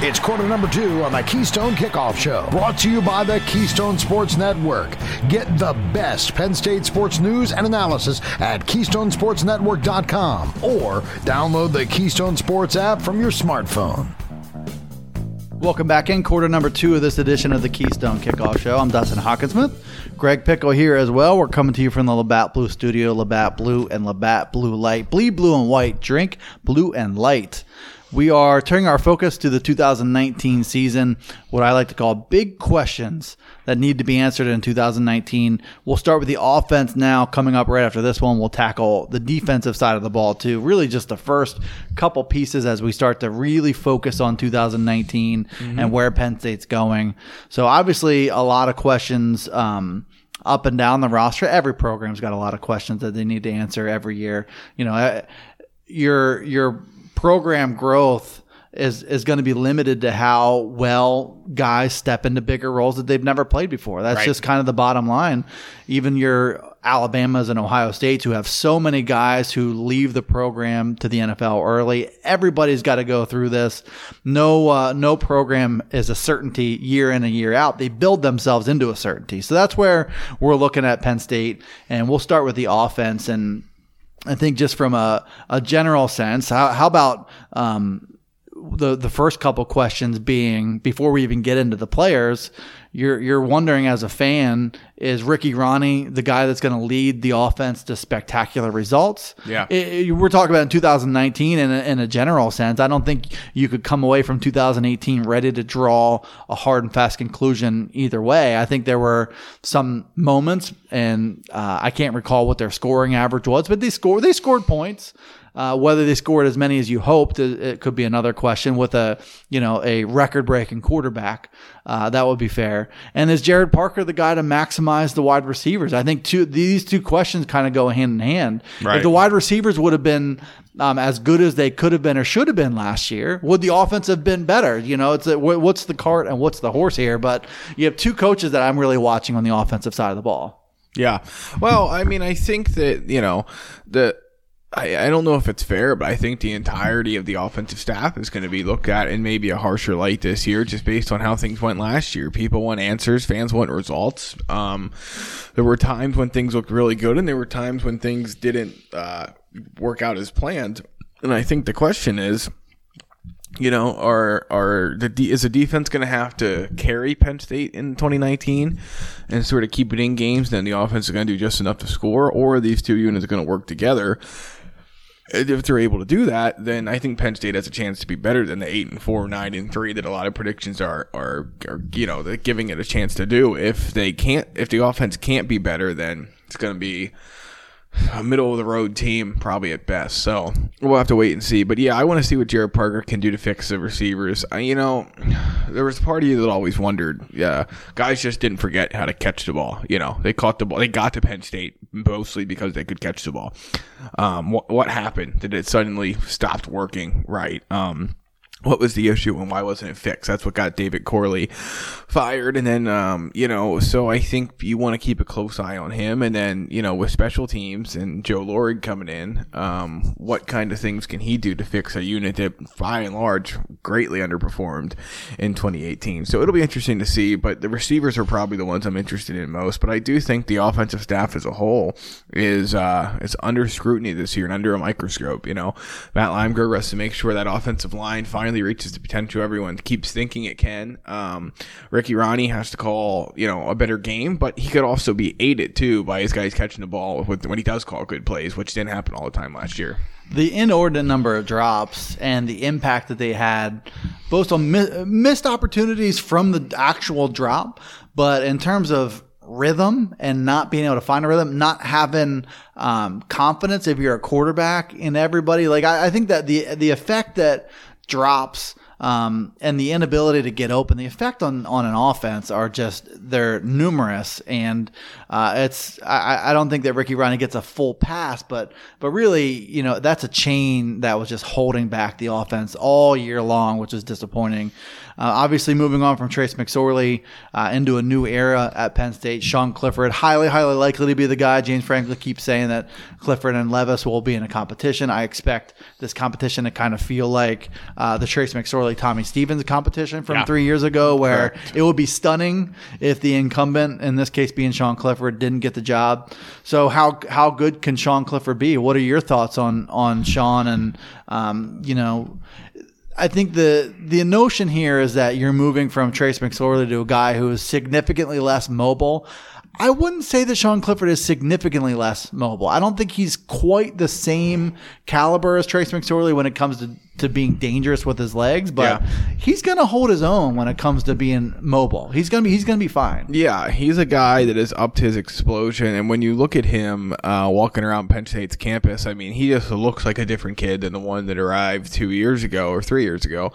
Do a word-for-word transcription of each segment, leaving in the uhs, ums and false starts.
It's quarter number two on the Keystone Kickoff Show, brought to you by the Keystone Sports Network. Get the best Penn State sports news and analysis at keystone sports network dot com or download the Keystone Sports app from your smartphone. Welcome back in quarter number two of this edition of the Keystone Kickoff Show. I'm Dustin Hawkinsmith. Greg Pickle here as well. We're coming to you from the Labatt Blue Studio. Labatt Blue and Labatt Blue Light. Bleed blue and white. Drink blue and light. We are turning our focus to the two thousand nineteen season, what I like to call big questions that need to be answered in two thousand nineteen. We'll start with the offense now. Coming up right after this one, we'll tackle the defensive side of the ball too. Really just the first couple pieces as we start to really focus on two thousand nineteen mm-hmm. and where Penn State's going. So obviously a lot of questions um, up and down the roster. Every program's got a lot of questions that they need to answer every year. You know, your your program growth is is going to be limited to how well guys step into bigger roles that they've never played before. That's right. Just kind of the bottom line. Even your Alabamas and Ohio States, who have so many guys who leave the program to the N F L early, everybody's got to go through this. No, uh, no program is a certainty year in and year out. They build themselves into a certainty. So that's where we're looking at Penn State, and we'll start with the offense. And I think just from a, a general sense, how, how about um, the the first couple questions being, before we even get into the players, you're you're wondering as a fan, is Ricky Rahne the guy that's going to lead the offense to spectacular results? Yeah. It, we're talking about in two thousand nineteen in a, in a general sense. I don't think you could come away from two thousand eighteen ready to draw a hard and fast conclusion either way. I think there were some moments, and uh, I can't recall what their scoring average was, but they scored they scored points. Uh, whether they scored as many as you hoped, it, it could be another question. With a you know a record-breaking quarterback, uh, that would be fair. And is Gerad Parker the guy to maximize the wide receivers? I think two these two questions kind of go hand in hand. Right. If the wide receivers would have been um, as good as they could have been or should have been last year, would the offense have been better? You know, it's a, what's the cart and what's the horse here? But you have two coaches that I'm really watching on the offensive side of the ball. Yeah. Well, I mean, I think that you know the. I, I don't know if it's fair, but I think the entirety of the offensive staff is going to be looked at in maybe a harsher light this year, just based on how things went last year. People want answers, fans want results. Um, there were times when things looked really good, and there were times when things didn't uh, work out as planned. And I think the question is, you know, are are the de- is the defense going to have to carry Penn State in twenty nineteen and sort of keep it in games? Then the offense is going to do just enough to score, or are these two units going to work together? If they're able to do that, then I think Penn State has a chance to be better than the eight and four, nine and three that a lot of predictions are are, are you know, they're giving it a chance to do. If they can't, if the offense can't be better, then it's going to be a middle of the road team, probably at best. So we'll have to wait and see. But yeah, I want to see what Gerad Parker can do to fix the receivers. I, you know, there was a part of you that always wondered, yeah, guys just didn't forget how to catch the ball. You know, they caught the ball. They got to Penn State mostly because they could catch the ball. Um, what, what happened? Did it suddenly stopped working? Right. Um, What was the issue and why wasn't it fixed? That's what got David Corley fired. And then, um, you know, so I think you want to keep a close eye on him. And then, you know, with special teams and Joe Lorig coming in, um, what kind of things can he do to fix a unit that, by and large, greatly underperformed in twenty eighteen? So it'll be interesting to see. But the receivers are probably the ones I'm interested in most. But I do think the offensive staff as a whole is uh, is under scrutiny this year and under a microscope. You know, Matt Limeger has to make sure that offensive line finally reaches the potential everyone keeps thinking it can. Um, Ricky Rahne has to call, you know, a better game, but he could also be aided too by his guys catching the ball with, when he does call good plays, which didn't happen all the time last year. The inordinate number of drops and the impact that they had, both on mi- missed opportunities from the actual drop, but in terms of rhythm and not being able to find a rhythm, not having um, confidence if you're a quarterback in everybody. Like I, I think that the the effect that drops um, and the inability to get open, the effect on, on an offense are just, they're numerous. And uh, it's, I, I don't think that Ricky Rahne gets a full pass, but, but really, you know, that's a chain that was just holding back the offense all year long, which is disappointing. Uh, obviously, moving on from Trace McSorley uh, into a new era at Penn State, Sean Clifford, highly, highly likely to be the guy. James Franklin keeps saying that Clifford and Levis will be in a competition. I expect this competition to kind of feel like uh, the Trace McSorley early Tommy Stevens competition from Yeah. three years ago, where Correct. it would be stunning if the incumbent, in this case being Sean Clifford, didn't get the job. So how how good can Sean Clifford be? What are your thoughts on on Sean? And um, you know, I think the the notion here is that you're moving from Trace McSorley to a guy who is significantly less mobile. I wouldn't say that Sean Clifford is significantly less mobile. I don't think he's quite the same caliber as Trace McSorley when it comes to, to being dangerous with his legs, but Yeah. he's going to hold his own when it comes to being mobile. He's going to be he's going to be fine. Yeah, he's a guy that has upped his explosion, and when you look at him uh, walking around Penn State's campus, I mean, he just looks like a different kid than the one that arrived two years ago or three years ago,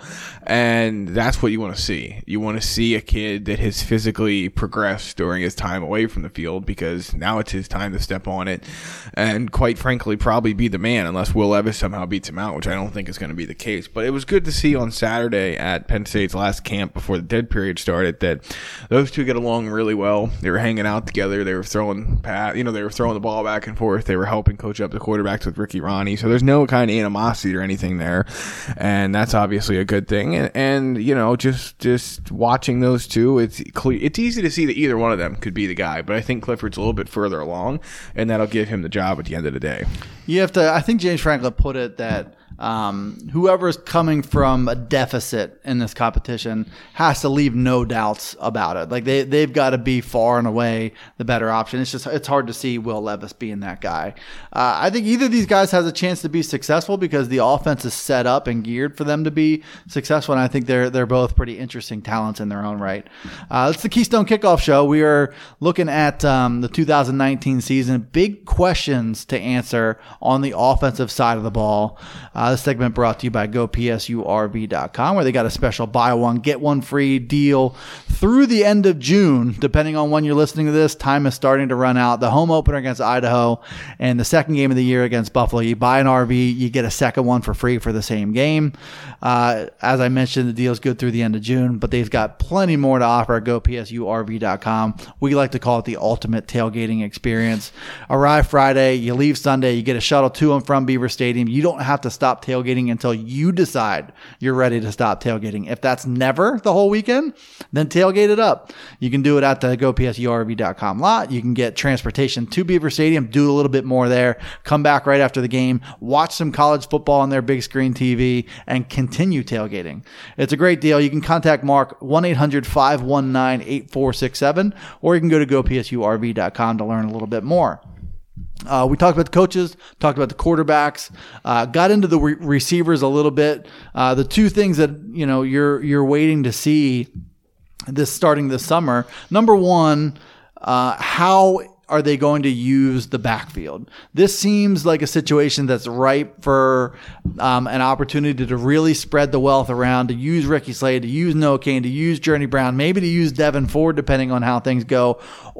and that's what you want to see. You want to see a kid that has physically progressed during his time away from the field, because now it's his time to step on it, and quite frankly, probably be the man, unless Will Levis somehow beats him out, which I don't think is going to be the case. But it was good to see on Saturday at Penn State's last camp before the dead period started that those two get along really well. They were hanging out together. They were throwing pat, you know, they were throwing the ball back and forth. They were helping coach up the quarterbacks with Ricky Ronnie. So there's no kind of animosity or anything there, and that's obviously a good thing. And, and you know, just just watching those two, it's cle- it's easy to see that either one of them could be the guy. But I think Clifford's a little bit further along, and that'll give him the job at the end of the day. You have to. I think James Franklin put it that um, whoever is coming from a deficit in this competition has to leave no doubts about it. Like they they've got to be far and away the better option. It's just it's hard to see Will Levis being that guy. Uh, I think either of these guys has a chance to be successful because the offense is set up and geared for them to be successful. And I think they're they're both pretty interesting talents in their own right. Uh, it's the Keystone Kickoff Show. We are looking at um, the two thousand nineteen season. Big questions to answer on the offensive side of the ball. Uh, this segment brought to you by Go P S U R V dot com, where they got a special buy one, get one free deal through the end of June. Depending on when you're listening to this, time is starting to run out. The home opener against Idaho and the second game of the year against Buffalo. You buy an R V, you get a second one for free for the same game. Uh, as I mentioned, the deal is good through the end of June, but they've got plenty more to offer at Go P S U R V dot com. We like to call it the ultimate tailgating experience. Arrive Friday, you leave Sunday, you get a shuttle to and from Beaver Stadium. You don't have to stop tailgating until you decide you're ready to stop tailgating. If that's never the whole weekend, then tailgate it up. You can do it at the Go P S U R V dot com lot. You can get transportation to Beaver Stadium, do a little bit more there, come back right after the game, watch some college football on their big screen T V, and continue tailgating. It's a great deal. You can contact Mark one eight hundred five one nine eight four six seven, or you can go to Go P S U R V dot com to learn a little bit more. Uh, we talked about the coaches, talked about the quarterbacks, uh, got into the re- receivers a little bit. Uh, the two things that you know you're you're waiting to see this starting this summer. Number one, uh, how are they going to use the backfield? This seems like a situation that's ripe for um, an opportunity to really spread the wealth around, to use Ricky Slade, to use Noah Kane, to use Journey Brown, maybe to use Devin Ford, depending on how things go,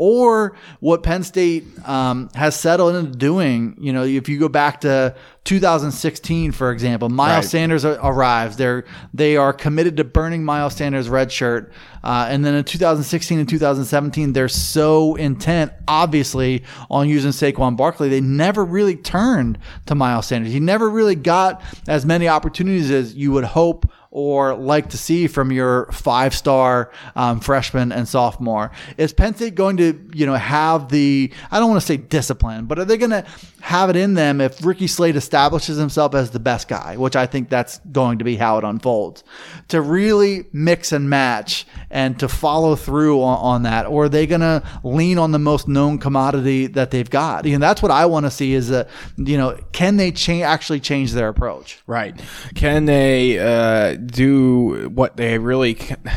or what Penn State um, has settled into doing. You know, if you go back to two thousand sixteen, for example, Miles Right. Sanders arrives. They're they are committed to burning Miles Sanders' red shirt, uh, and then in two thousand sixteen and two thousand seventeen, they're so intent, obviously, on using Saquon Barkley. They never really turned to Miles Sanders. He never really got as many opportunities as you would hope or like to see from your five-star um, freshman and sophomore. Is Penn State going to, you know, have the, I don't want to say discipline, but are they going to have it in them if Ricky Slade establishes himself as the best guy, which I think that's going to be how it unfolds, to really mix and match and to follow through on, on that? Or are they going to lean on the most known commodity that they've got? You know, that's what I want to see is that, you know, can they cha- actually change their approach? Right. Can they uh, do what they really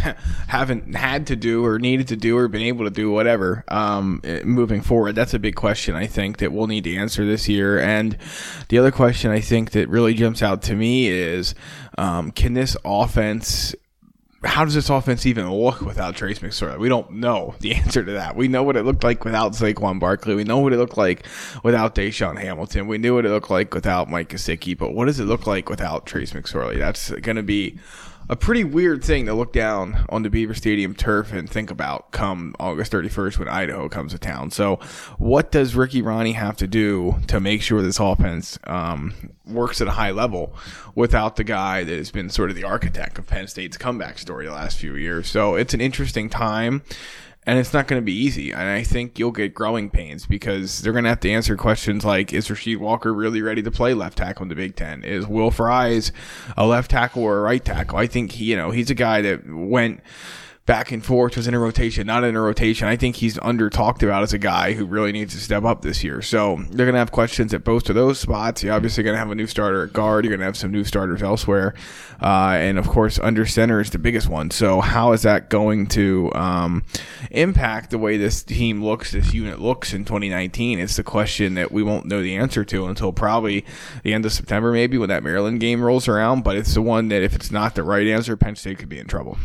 haven't had to do or needed to do or been able to do, whatever, um, moving forward? That's a big question, I think, that we'll need to answer this year. And the other question I think that really jumps out to me is, um, can this offense... How does this offense even look without Trace McSorley? We don't know the answer to that. We know what it looked like without Saquon Barkley. We know what it looked like without Deshaun Hamilton. We knew what it looked like without Mike Gesicki. But what does it look like without Trace McSorley? That's going to be a pretty weird thing to look down on the Beaver Stadium turf and think about come August thirty-first when Idaho comes to town. So what does Ricky Rahne have to do to make sure this offense um, works at a high level without the guy that has been sort of the architect of Penn State's comeback story the last few years? So it's an interesting time. And it's not going to be easy. And I think you'll get growing pains because they're going to have to answer questions like, is Rasheed Walker really ready to play left tackle in the Big Ten? Is Will Fries a left tackle or a right tackle? I think, he, you know, he's a guy that went back and forth, was in a rotation, not in a rotation. I think he's under talked about as a guy who really needs to step up this year. So they're going to have questions at both of those spots. You're obviously going to have a new starter at guard. You're going to have some new starters elsewhere. Uh, and of course, under center is the biggest one. So how is that going to um, impact the way this team looks, this unit looks in twenty nineteen? It's the question that we won't know the answer to until probably the end of September, maybe when that Maryland game rolls around. But it's the one that if it's not the right answer, Penn State could be in trouble.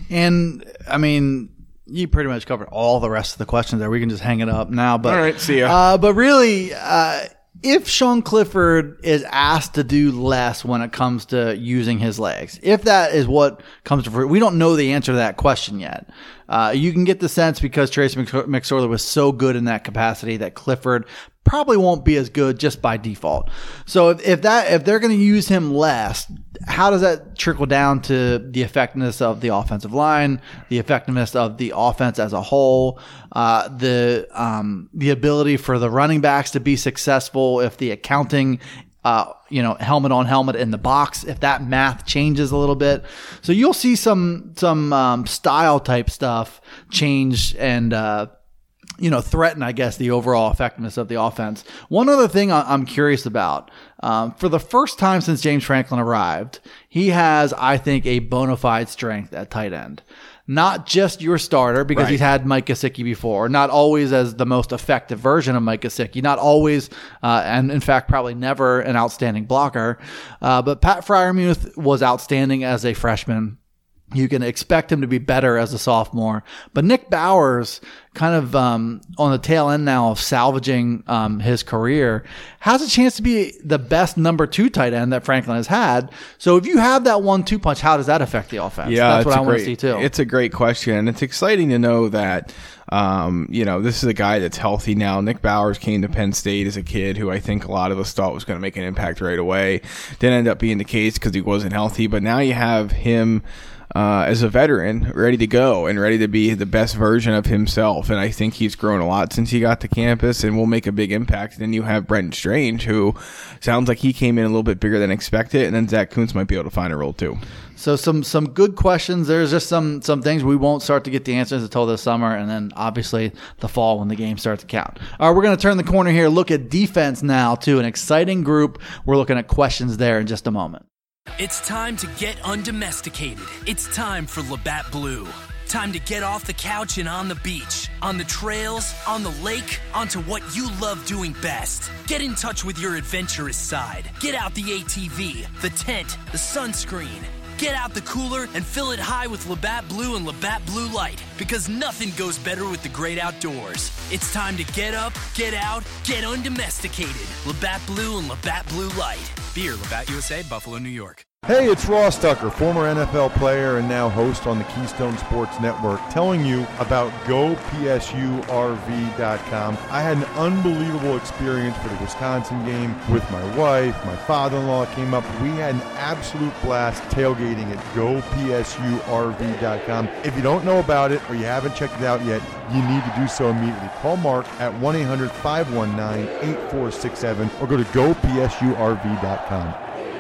And I mean, you pretty much covered all the rest of the questions there. We can just hang it up now. But, all right, see ya. Uh, but really, uh, if Sean Clifford is asked to do less when it comes to using his legs, if that is what comes to fruition, we don't know the answer to that question yet. Uh, you can get the sense because Trace McSorley was so good in that capacity that Clifford probably won't be as good just by default. So if, if that if they're going to use him less, how does that trickle down to the effectiveness of the offensive line, the effectiveness of the offense as a whole, uh, the um, the ability for the running backs to be successful if the accounting, uh, you know, helmet on helmet in the box, if that math changes a little bit. So you'll see some some um, style type stuff change and uh, you know, threaten, I guess, the overall effectiveness of the offense. One other thing I'm curious about, um, for the first time since James Franklin arrived, he has, I think, a bona fide strength at tight end. Not just your starter, because Right. he's had Mike Gesicki before, not always as the most effective version of Mike Gesicki, not always, uh, and in fact, probably never an outstanding blocker. Uh, but Pat Freiermuth was outstanding as a freshman. You can expect him to be better as a sophomore. But Nick Bowers, kind of um, on the tail end now of salvaging um, his career, has a chance to be the best number two tight end that Franklin has had. So if you have that one two punch, how does that affect the offense? Yeah, That's what I want great, to see too. It's a great question. It's exciting to know that, um, you know, this is a guy that's healthy now. Nick Bowers came to Penn State as a kid who I think a lot of us thought was going to make an impact right away. Didn't end up being the case because he wasn't healthy. But now you have him Uh, as a veteran, ready to go and ready to be the best version of himself. And I think he's grown a lot since he got to campus and will make a big impact. Then you have Brenton Strange, who sounds like he came in a little bit bigger than expected. And then Zach Kuntz might be able to find a role too. So some some good questions. There's just some some things we won't start to get the answers until this summer, and then obviously the fall when the games start to count. All right, we're going to turn the corner here, look at defense now too. An exciting group. We're looking at questions there in just a moment. It's time to get undomesticated. It's time for Labatt Blue. Time to get off the couch and on the beach, on the trails, on the lake, onto what you love doing best. Get in touch with your adventurous side. Get out the A T V, the tent, the sunscreen. Get out the cooler and fill it high with Labatt Blue and Labatt Blue Light, because nothing goes better with the great outdoors. It's time to get up, get out, get undomesticated. Labatt Blue and Labatt Blue Light. Beer, Labatt U S A, Buffalo, New York. Hey, it's Ross Tucker, former N F L player and now host on the Keystone Sports Network, telling you about Go P S U R V dot com. I had an unbelievable experience for the Wisconsin game with my wife. My father-in-law came up. We had an absolute blast tailgating at Go P S U R V dot com. If you don't know about it or you haven't checked it out yet, you need to do so immediately. Call Mark at one eight hundred five one nine eight four six seven or go to Go P S U R V dot com.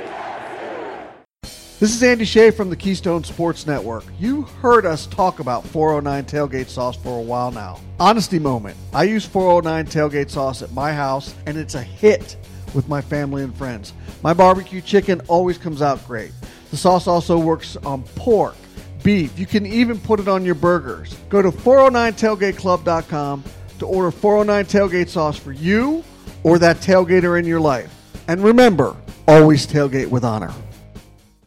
This is Andy Shea from the Keystone Sports Network. You heard us talk about four oh nine Tailgate Sauce for a while now. Honesty moment. I use four oh nine Tailgate Sauce at my house, and it's a hit with my family and friends. My barbecue chicken always comes out great. The sauce also works on pork, beef. You can even put it on your burgers. Go to four oh nine tailgate club dot com to order four oh nine Tailgate Sauce for you or that tailgater in your life. And remember, always tailgate with honor.